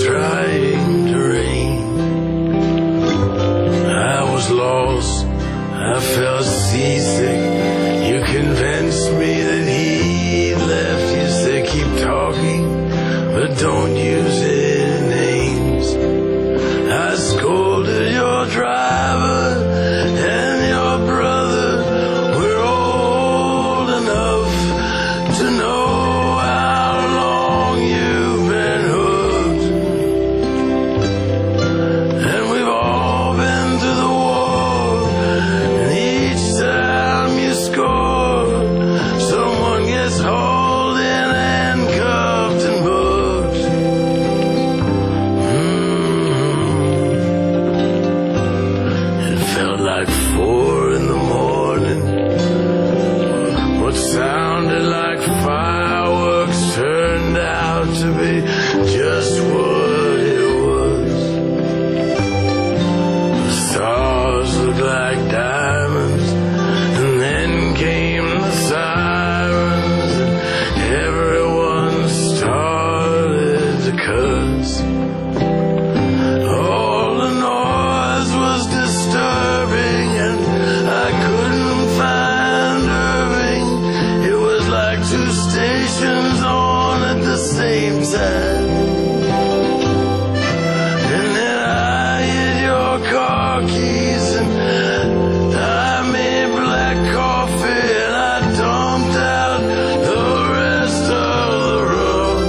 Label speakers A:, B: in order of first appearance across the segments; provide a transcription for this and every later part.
A: trying to rain. I was lost, I felt seasick. You convinced me that he left. You said keep talking, but don't use any names. I scolded your driver and your brother. We're old enough to know how long you've been hooked, and we've all been to the war, and each time you score, someone gets hauled in, handcuffed and booked. It felt like 4 in the morning. What sounded like fireworks turned out to be just what it was. The stars looked like diamonds, and then came the sirens, and everyone started to curse. All the noise was disturbing, and I couldn't find Irving. It was like 2 stations on at the same time. And then I hid your car keys, and I made black coffee, and I dumped out the rest of the rum.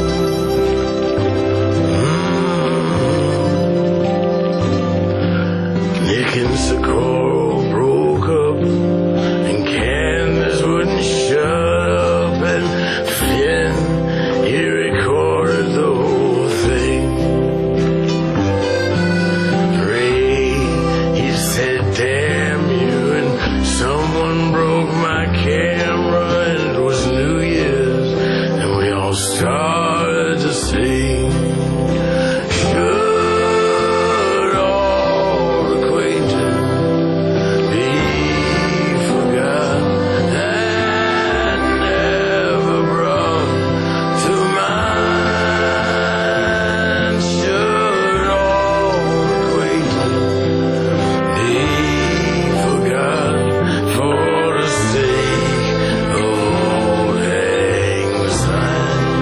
A: Nick and Socorro broke up, and Candace wouldn't shut up, and Finn, he recorded the whole thing. Ray, he said damn you, and someone broke my camera, and it was New Year's, and we all started to sing. Should all acquaintance be forgot and never brought to mind? Should all acquaintance be forgot for the sake of old Lang Syne?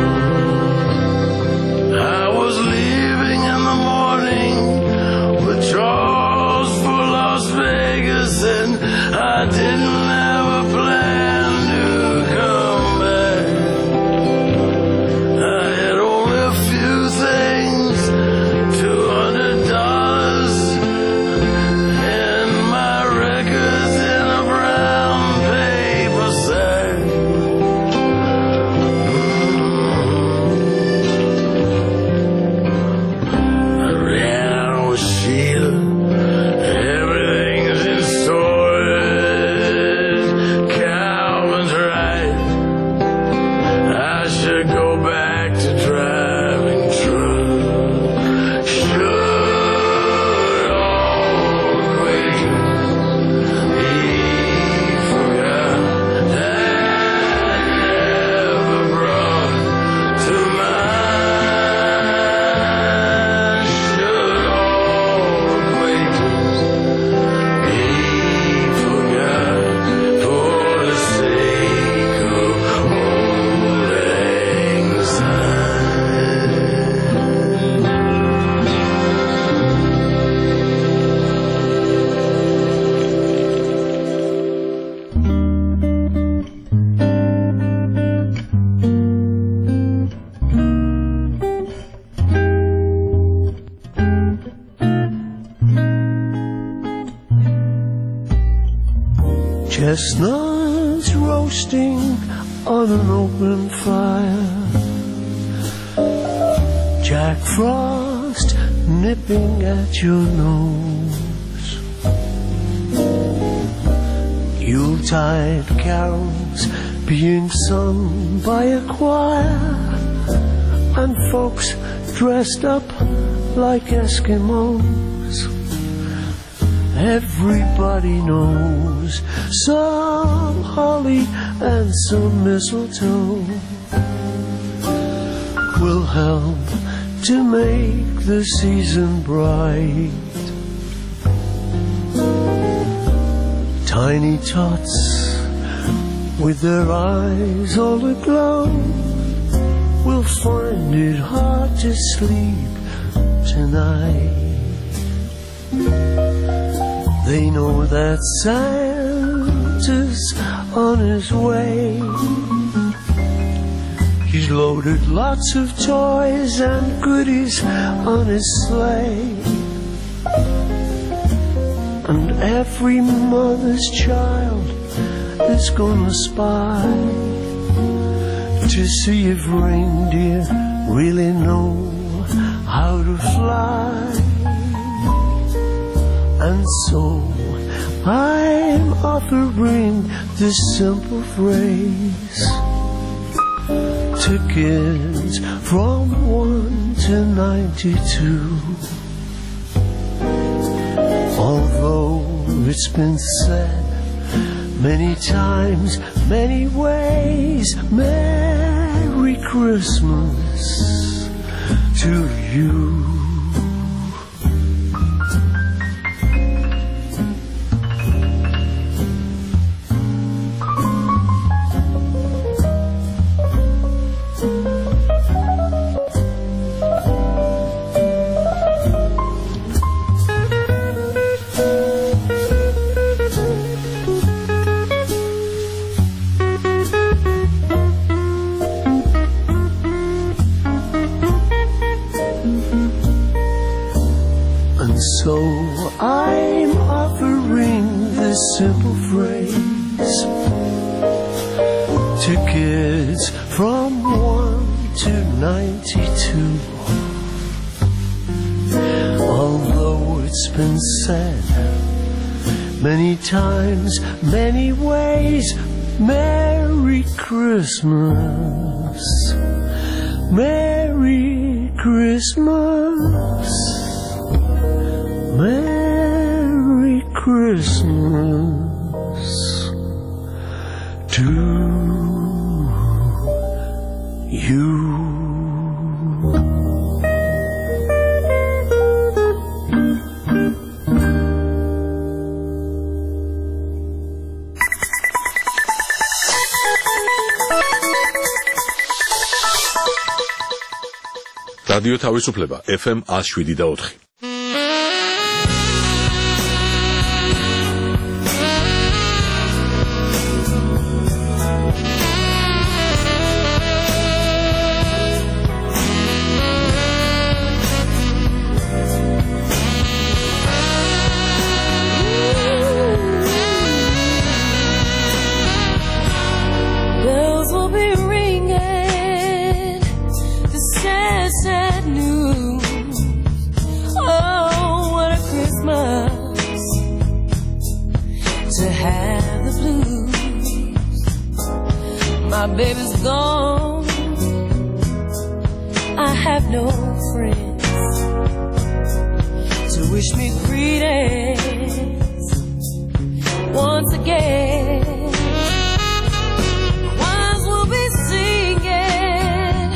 A: I was leaving in the morning with Charles for Las Vegas, and I didn't have a plan to come back. I had only a few things, $200 and my records in a brown paper sack. I ran out with Sheila. Everything's in storage. Calvin's right. I should go back to driving truck. Should all acquaintance be forgot and never brought to mind? Should all acquaintance be forgot for the sake of old Lang Syne?
B: Chestnuts roasting on an open fire, Jack Frost nipping at your nose, Yuletide carols being sung by a choir, and folks dressed up like Eskimos. Everybody knows some holly and some mistletoe will help to make the season bright. Tiny tots with their eyes all aglow will find it hard to sleep tonight. They know that Santa's on his way. He's loaded lots of toys and goodies on his sleigh. And every mother's child is gonna spy to see if reindeer really know how to fly. And so I'm offering this simple phrase to kids from 1 to 92. Although it's been said many times, many ways, Merry Christmas to you. So I'm offering this simple phrase to kids from 1 to 92. Although it's been said many times, many ways, Merry Christmas, Merry Christmas, Merry Christmas to you.
C: რადიო თავისუფლება FM 107.4.
D: My baby's gone, I have no friends to wish me greetings once again. Choirs will be singing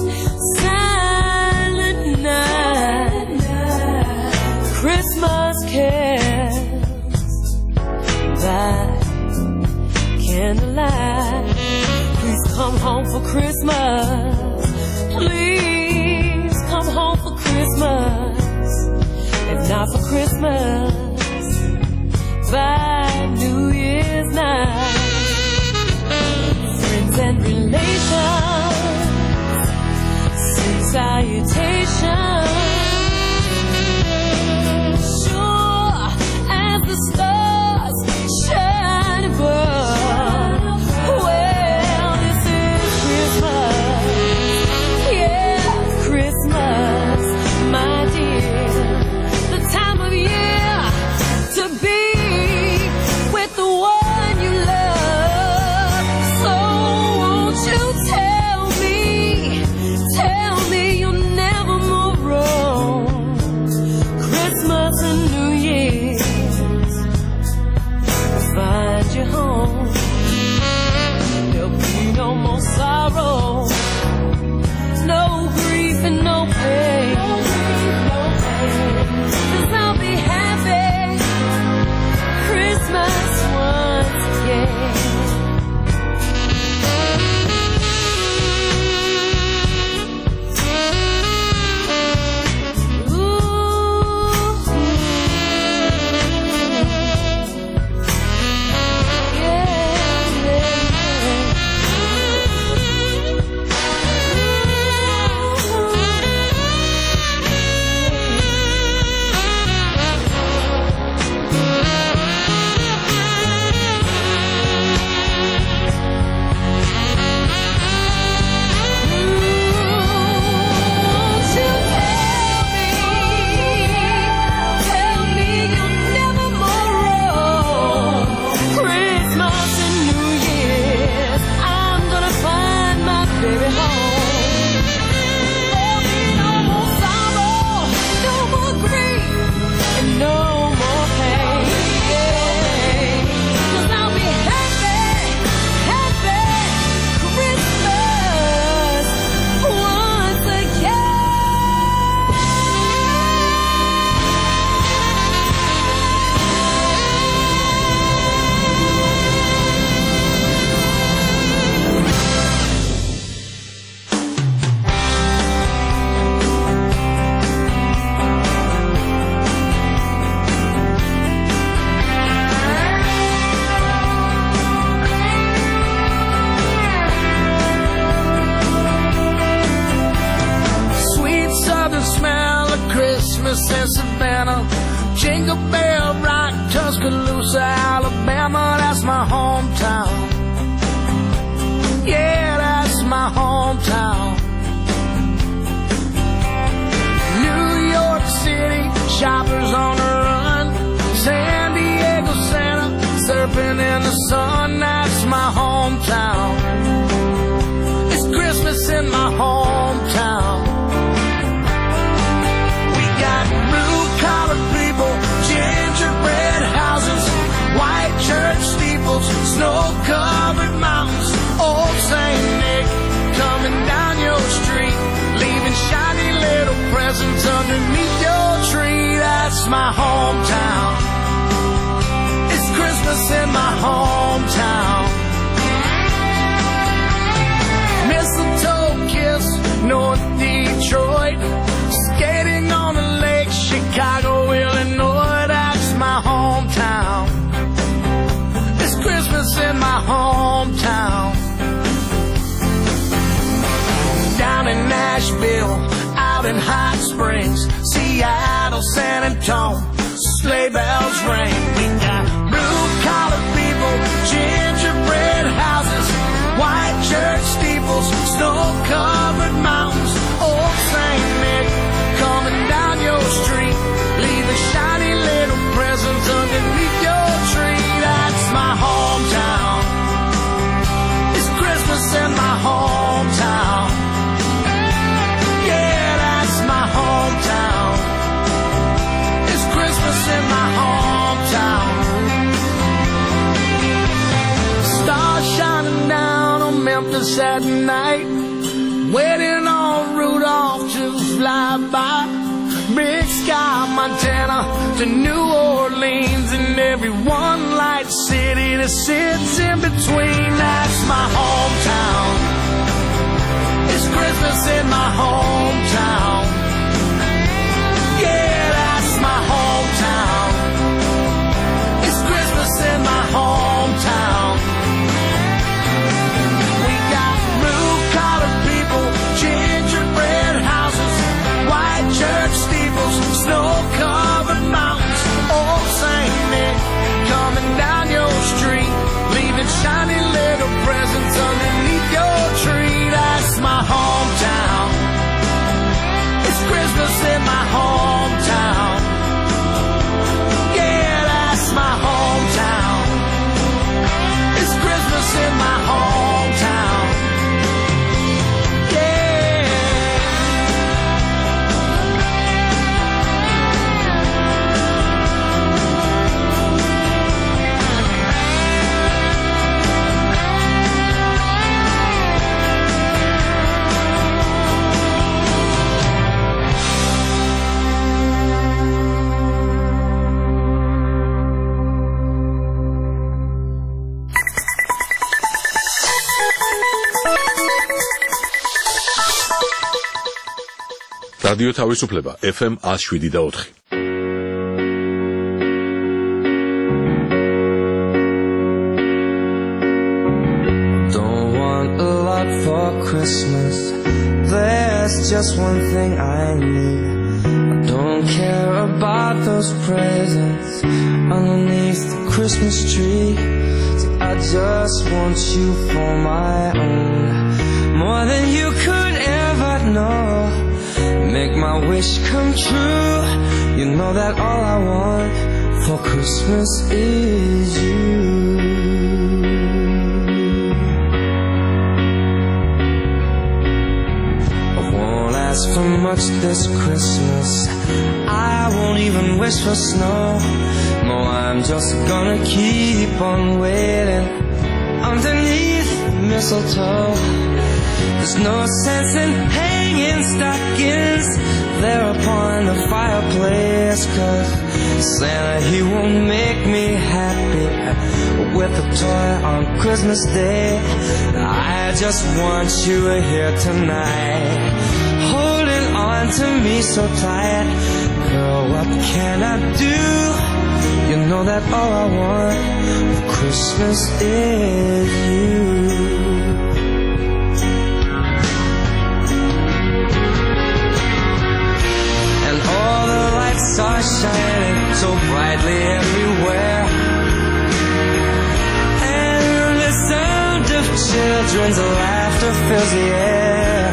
D: Silent Night, Christmas carols by candlelight. Please come home for Christmas. Please come home for Christmas. If not for Christmas, by New Year's night. Friends and relations send salutations. Sure as the stars shine above. Sorrow, no grief and no pain.
E: Christmas in Savannah, Jingle Bell Rock, Tuscaloosa, Alabama. That's my hometown. Yeah, that's my hometown. New York City, shoppers on the run. San Diego, Santa, surfing in the sun. That's my hometown. It's Christmas in my hometown. We got blue-collar people, gingerbread houses, white church steeples, snow-covered mountains, old St. Nick coming down your street, leaving shiny little presents underneath your tree. That's my hometown. It's Christmas in my hometown. Mistletoe Kiss, North Detroit, skating on the lake, Chicago, Illinois. That's my hometown. It's Christmas in my hometown. Down in Nashville, out in Hot Springs, Seattle, San Antonio, sleigh bells ring. We got blue-collar people, gingerbread houses, white church steeples, snow-covered mountains, old St. Nick coming down your street, leaving shiny little presents underneath your tree. That's my hometown. It's Christmas in my hometown. Yeah, that's my hometown. It's Christmas in my hometown. Stars shining down on Memphis at night, waiting on Rudolph to fly by. Big Sky, Montana to New Orleans, and every one light city that sits in between. That's my hometown. It's Christmas in my hometown. Yeah, that's my hometown. It's Christmas in my hometown. We got blue-collar people, gingerbread houses, white church steeples, snow-covered mountains, old St. Nick coming down your street, leaving shiny little presents underneath your tree. That's my hometown. It's Christmas in my hometown. Yeah, that's my hometown. It's Christmas in my hometown.
C: რადიო თავისუფლება FM 107.4.
F: Don't want a lot for Christmas. There's just one thing I need. I don't care about those presents underneath the Christmas tree. So I just want you for my own, more than you could ever know. Make my wish come true. You know that all I want for Christmas is you. I won't ask for much this Christmas. I won't even wish for snow. No, I'm just gonna keep on waiting underneath the mistletoe. There's no sense in hanging stockings there upon the fireplace, 'cause Santa, he won't make me happy with a toy on Christmas Day. I just want you here tonight, holding on to me so tight. Girl, what can I do? You know that all I want for Christmas is you. And all the lights children's laughter fills the air,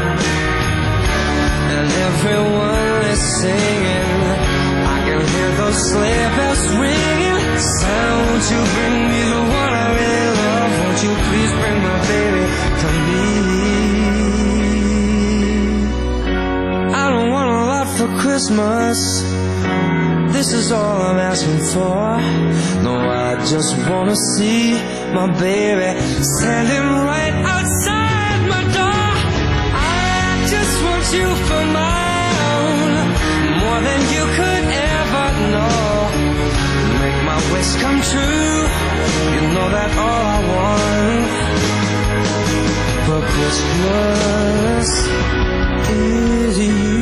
F: and everyone is singing. I can hear those sleigh bells ringing. Son, won't you bring me the one I really love? Won't you please bring my baby to me? I don't want a lot for Christmas. This is all I'm asking for. No, I just wanna see my baby standing right outside my door. I just want you for my own, more than you could ever know. Make my wish come true. You know that all I want for Christmas is you.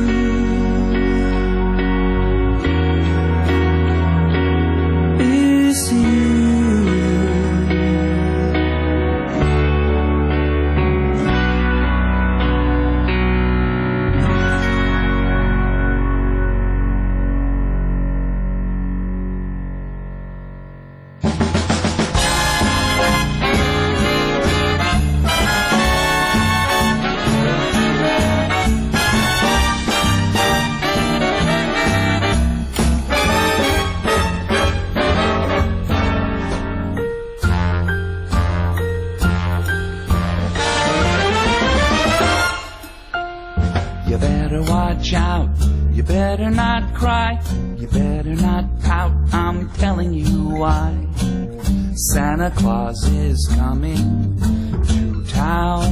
G: Watch out, you better not cry, you better not pout, I'm telling you why. Santa Claus is coming to town.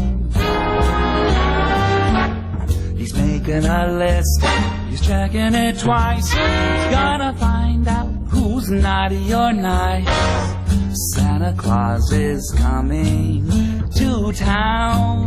G: He's making a list, he's checking it twice. He's gonna find out who's naughty or nice. Santa Claus is coming to town.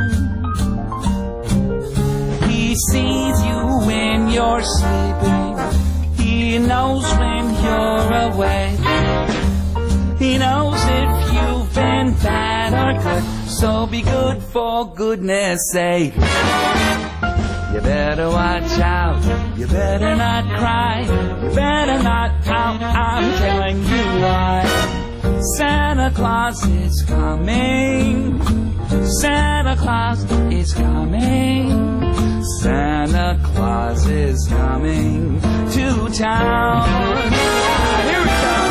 G: He sees you when you're sleeping. He knows when you're awake. He knows if you've been bad or good. So be good for goodness sake. You better watch out. You better not cry. You better not pout. I'm telling you why. Santa Claus is coming. Santa Claus is coming. Santa Claus is coming to town. Here we go.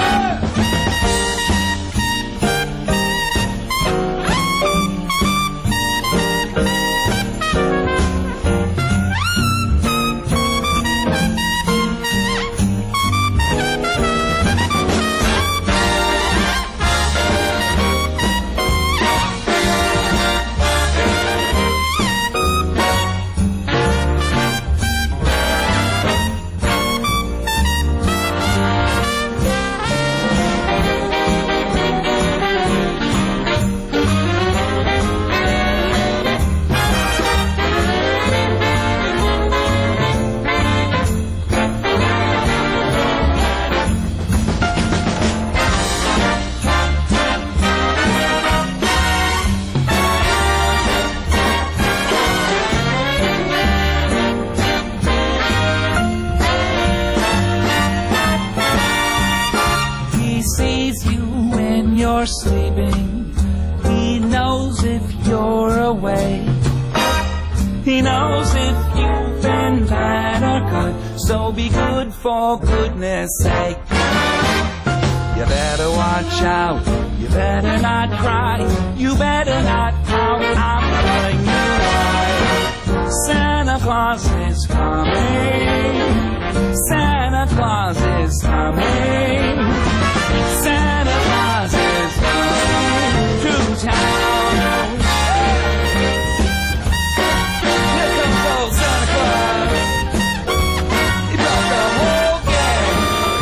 G: You're sleeping. He knows if you're awake. He knows if you've been bad or good. So be good for goodness sake. You better watch out. You better not cry. You better not pout. I'm telling you why. Santa Claus is coming. Santa Claus is coming. Santa Claus is coming to town. Here comes old Santa Claus. He brought the whole gang.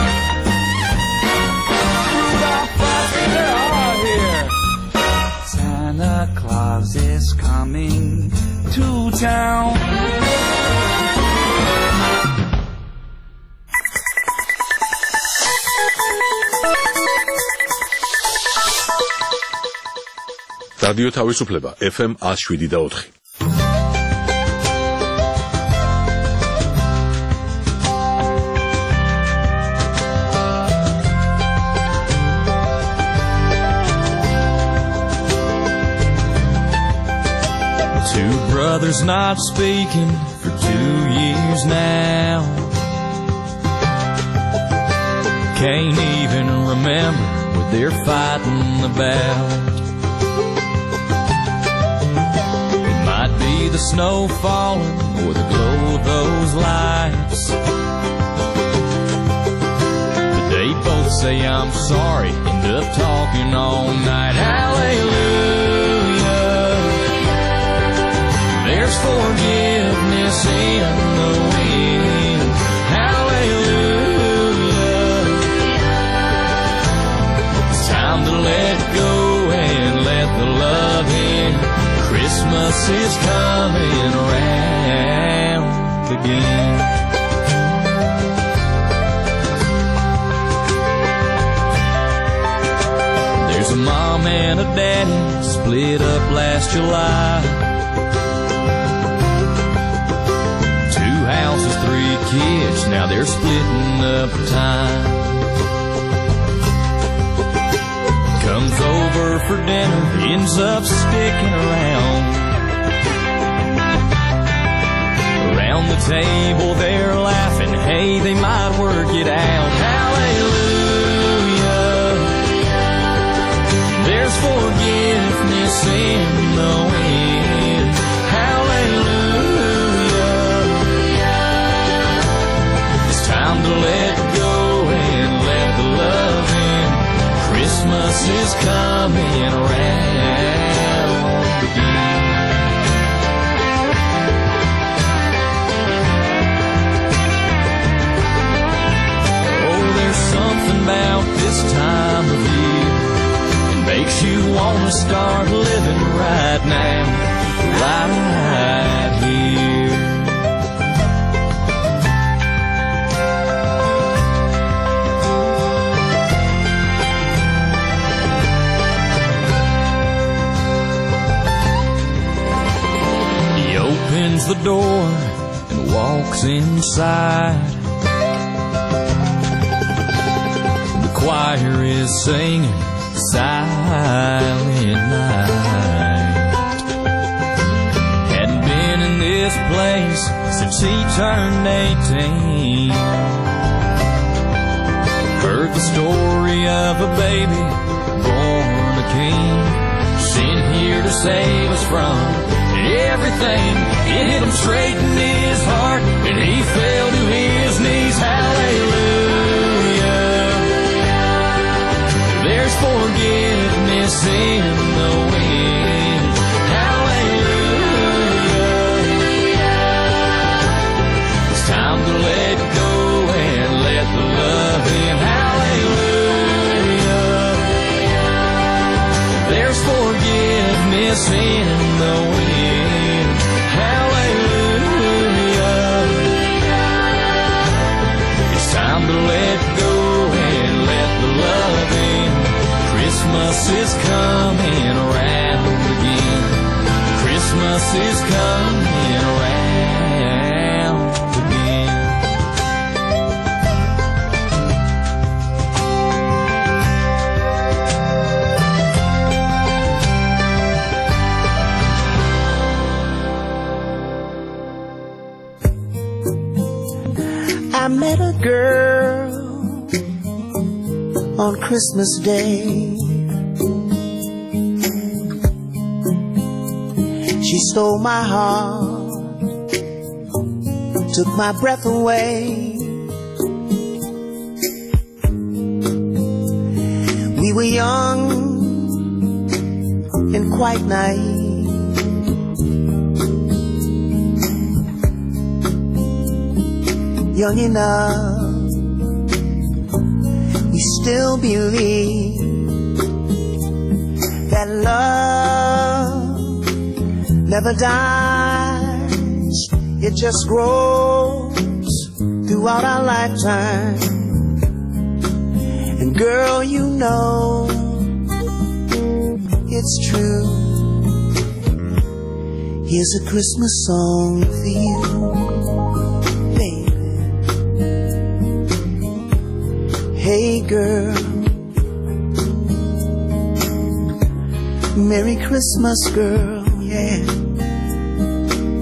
G: Rudolph, Frosty, they're all here. Santa Claus is coming to town.
C: რადიო თავისუფლება FM 107.4.
F: mother's not speaking for 2 years now. Can't even remember what they're fighting about. It might be the snow falling or the glow of those lights. But they both say I'm sorry, end up talking all night. Hallelujah, there's forgiveness in the wind. Hallelujah, it's time to let go and let the love in. Christmas is coming around again. There's a mom and a daddy split up last July. 2 houses, 3 kids, now they're splitting up time. Comes over for dinner, ends up sticking around. Around the table they're laughing, hey, they might work it out. Hallelujah, there's forgiveness in the wind. Hallelujah, it's time to let go and let the love in. Christmas is coming around again. Oh, there's something about this time of year that makes you want to start living right now, right here. Opens the door and walks inside. The choir is singing Silent Night. Hadn't been in this place since he turned 18. Heard the story of a baby born a king, sent here to save us from everything. It hit him straight in his heart and he fell to his knees. Hallelujah, there's forgiveness in the wind. Hallelujah, it's time to let go and let the love in. Hallelujah, there's forgiveness in the wind. Time to let go and let the love in. Christmas is coming around again. Christmas is coming around again.
B: I met a girl on Christmas Day. She stole my heart, took my breath away. We were young and quite naive. Young enough, we still believe that love never dies. It just grows throughout our lifetime. And girl, you know it's true. Here's a Christmas song for you. Hey girl, Merry Christmas girl, yeah.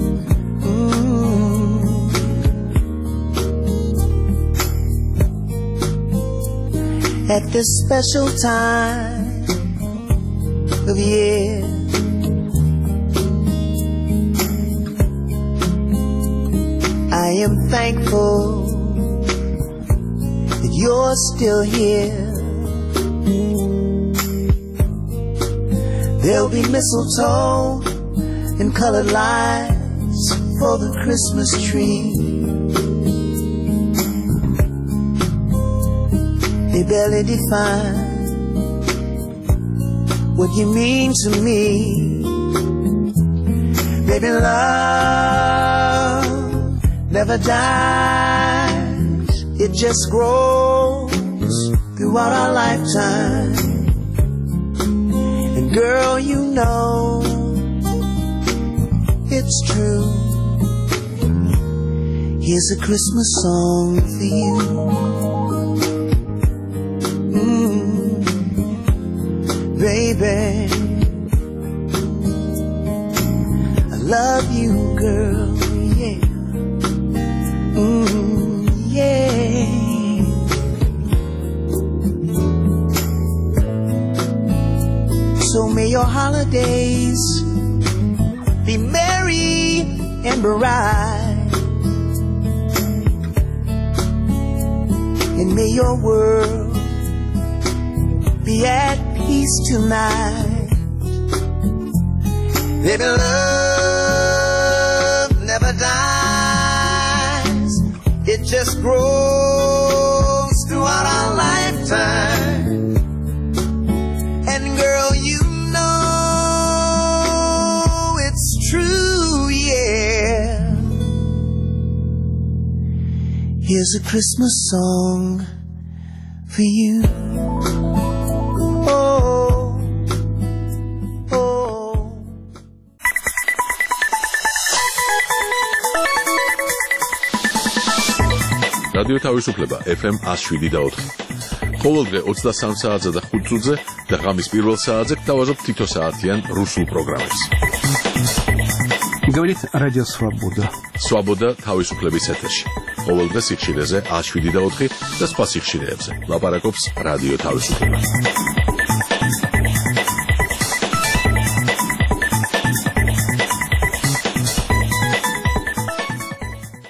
E: at this special time of year. I am thankful that you're still here. There'll be mistletoe and colored lights for the Christmas tree. They barely define what you mean to me. Baby, love never dies. It just grows throughout our lifetime. And girl, you know it's true. Here's a Christmas song for you. Baby, I love you, girl, yeah. Yeah. So may your holidays be merry and bright, and may your world be at peace tonight. Baby, love never dies. It just grows throughout our lifetime. And girl, you know it's true, yeah. Here's a Christmas song for you.
C: რადიო თავისუფლება FM 107.4. ყოველდღე 23 საათზე და 5 წუთზე და ღამის პირველ საათზე გთავაზობთ თითო საათიან რუსულ პროგრამებს.
H: Говорит Радио Свобода.
C: Свобода თავისუფლების ეთერში. ყოველდღე სიხშირეზე 107.4 და სხვა სიხშირეებზე. ლაპარაკობს რადიო თავისუფლება.